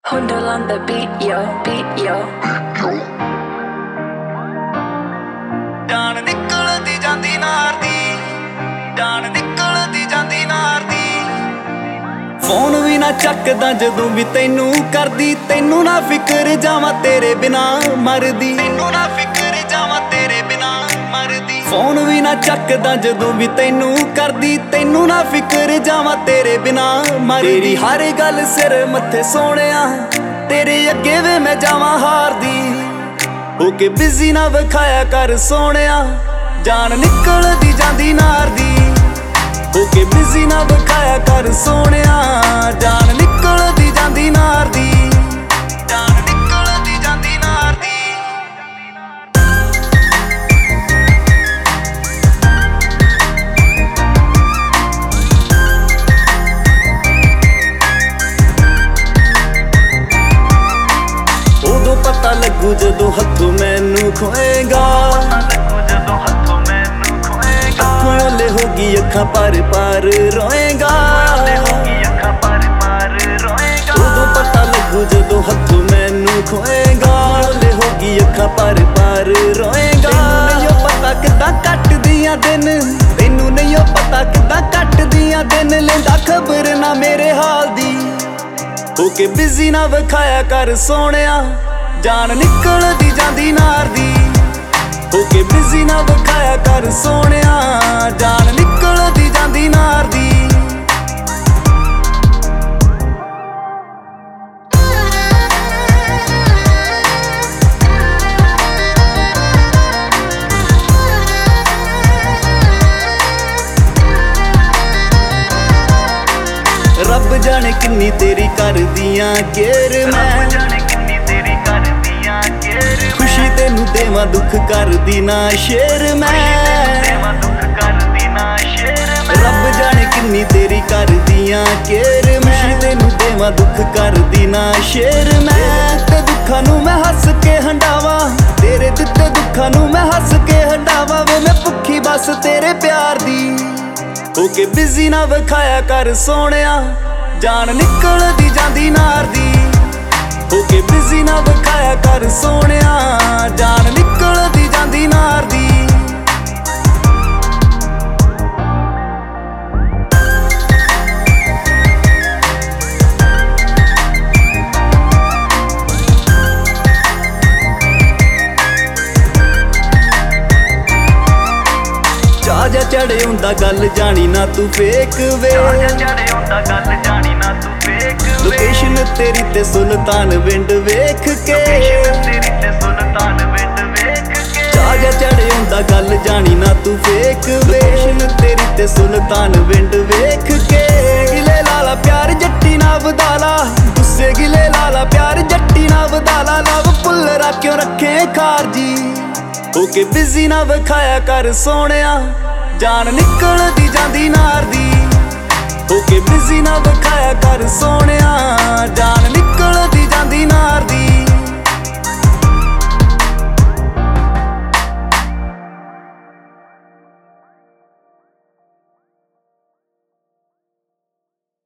Hundle on the beat, yo, beat, yo. ਜਾਨ ਨਿਕਲਦੀ ਜਾਂਦੀ ਨਾਰ ਦੀ, ਜਾਨ ਨਿਕਲਦੀ ਜਾਂਦੀ ਨਾਰ ਦੀ। ਫੋਨ ਵੀ ਨਾ ਚੱਕਦਾ ਜਦੋਂ ਵੀ ਤੈਨੂੰ ਕਰਦੀ, ਤੈਨੂੰ ਨਾ ਫਿਕਰ ਜਾਵਾਂ ਤੇਰੇ ਬਿਨਾ ਮਰਦੀ, ਤੈਨੂੰ ਨਾ ਫਿਕਰ ਜਾਵਾਂ ਤੇਰੇ ਬਿਨਾ ਮਰਦੀ। ਫੋਨ ਵੀ ਨਾ ਚੱਕਦਾ ਜਦੋਂ ਵੀ ਤੈਨੂੰ ਕਰਦੀ, ਤੈਨੂੰ ਨਾ ਫਿਕਰ ਜਾਵਾਂ ਤੇਰੇ ਬਿਨਾ ਮਰਦੀ। ਤੇਰੀ ਹਰ ਗੱਲ ਸਿਰ ਮੱਥੇ ਸੋਹਣਿਆ, ਤੇਰੇ ਅੱਗੇ ਵੇ ਮੈਂ ਜਾਵਾਂ ਹਾਰਦੀ। ਹੋ ਕੇ ਬਿਜ਼ੀ ਨਾ ਵਿਖਾਇਆ ਕਰ ਸੋਹਣਿਆ, ਜਾਨ ਨਿਕਲਦੀ ਜਾਂਦੀ ਨਾਰ ਦੀ। ਹੋ ਕੇ ਬਿਜ਼ੀ ਨਾ ਵਿਖਾਇਆ ਕਰ ਸੋਹਣਿਆ, ਜਾਨ ਨਿਕਲਦੀ ਜਾਂਦੀ ਨਾਰ ਦੀ, ਜਾਨ ਨਿਕਲਦੀ ਜਾਂਦੀ ਨਾਰ ਦੀ। ਉਦੋਂ ਪਤਾ ਲੱਗੂ ਜਦੋਂ ਹੱਥੋਂ ਮੈਨੂੰ ਖੋਏਗਾ, ਅੱਖਾਂ ਹੋਗੀ ਅੱਖਾਂ ਪਰ ਪਰ ਰੋਏਗਾ। ਉਦੋਂ ਪਤਾ ਲੱਗੂ ਜਦੋਂ ਹੱਥੋਂ ਮੈਨੂੰ ਖੋਏਗਾ, ਹੋਗੀ ਅੱਖਾਂ ਪਰ ਪਰ ਰੋਏਗਾ। ਤੈਨੂੰ ਨਹੀਂ ਪਤਾ ਕਿੱਦਾਂ ਕੱਟਦੀਆਂ ਦਿਨ, ਤੈਨੂੰ ਨਹੀਂ ਪਤਾ ਕਿੱਦਾਂ ਕੱਟਦੀਆਂ ਦਿਨ। ਲੈਂਦਾ ਖਬਰ ਨਾ ਮੇਰੇ ਹਾਲ ਦੀ, ਹੋ ਕੇ ਬਿਜ਼ੀ ਨਾ ਵਿਖਾਇਆ ਕਰ ਸੋਹਣਿਆ, ਜਾਨ ਨਿਕਲਦੀ ਜਾਂਦੀ ਨਾਰ ਦੀ। ਹੋ ਕੇ ਬਿਜ਼ੀ ਨਾ ਵਿਖਾਇਆ ਕਰ ਸੋਹਣਿਆ, ਜਾਨ ਨਿਕਲਦੀ ਜਾਂਦੀ ਨਾਰ ਦੀ। ਰੱਬ ਜਾਣੇ ਕਿੰਨੀ ਤੇਰੀ ਕਰਦੀਆਂ ਕੇਰ ਮੈਂ, ਖੁਸ਼ੀ ਤੈਨੂੰ ਦੇਵਾਂ ਦੁੱਖ ਕਰਦੀ ਨਾ ਸ਼ੇਰ ਮੈਂ। ਰੱਬ ਜਾਣੇ ਕਿੰਨੀ ਤੇਰੀ ਕਰਦੀਆਂ ਕੇਰ ਮੈਂ, ਖੁਸ਼ੀ ਤੈਨੂੰ ਦੇਵਾਂ ਦੁੱਖ ਕਰਦੀ ਨਾ ਸ਼ੇਰ ਮੈਂ। ਤੇ ਦੁੱਖਾਂ ਨੂੰ ਮੈਂ ਹੱਸ ਕੇ ਹੰਡਾਵਾਂ, ਤੇਰੇ ਦਿੱਤੇ ਦੁੱਖਾਂ ਨੂੰ ਮੈਂ ਹੱਸ ਕੇ ਹੰਡਾਵਾਂ। ਵੇ ਮੈਂ ਭੁੱਖੀ ਬਸ ਤੇਰੇ ਪਿਆਰ ਦੀ। ਹੋ ਕੇ ਬਿਜ਼ੀ ਨਾ ਵਿਖਾਇਆ ਕਰ ਸੋਹਣਿਆ, ਜਾਨ ਨਿਕਲਦੀ ਜਾਂਦੀ ਨਾਰ ਦੀ। ਹੋ ਕੇ ਬਿਜ਼ੀ ਨਾ ਵਿਖਾਇਆ ਕਰ ਸੋਹਣਿਆ, ਜਾਨ ਨਿਕਲਦੀ ਜਾਂਦੀ ਨਾਰ ਦੀ। ਚਾਜਾ ਚੜੇ ਹੁੰਦਾ ਗੱਲ ਜਾਣੀ ਨਾ ਤੂੰ ਫੇਕ ਵੇ, ਲੋਕੇਸ਼ਨ ਤੇਰੀ ਤੇ ਸੁਲਤਾਨ ਵਿੰਡ ਵੇਖ ਕੇ। ਚਾਜਾ ਚੜੇ ਹੁੰਦਾ ਗੱਲ ਜਾਣੀ ਨਾ ਤੂੰ ਫੇਕ ਵੇ, ਲੋਕੇਸ਼ਨ ਤੇਰੀ ਤੇ ਸੁਲਤਾਨ ਵਿੰਡ ਵੇਖ ਕੇ। ਗਿਲੇ ਲਾਲਾ ਪਿਆਰ ਜੱਟੀ ਨਾ ਵਧਾਲਾ, ਗੁੱਸੇ ਗਿਲੇ ਲਾਲਾ ਪਿਆਰ ਜੱਟੀ ਨਾ ਵਧਾਲਾ। ਲਵ ਭੁੱਲਰਾ ਕਿਉਂ ਰੱਖੇ ਖਾਰਜੀ, ਹੋ ਕੇ ਬਿਜ਼ੀ ਨਾ ਵਿਖਾਇਆ ਕਰ ਸੋਹਣਿਆ, ਜਾਨ ਨਿਕਲਦੀ ਜਾਂਦੀ ਨਾਰ ਦੀ। ਹੋ ਕੇ ਬਿਜ਼ੀ ਨਾ ਵਿਖਾਇਆ ਕਰ ਸੋਹਣਿਆ, ਜਾਨ ਨਿਕਲਦੀ ਜਾਂਦੀ ਨਾਰ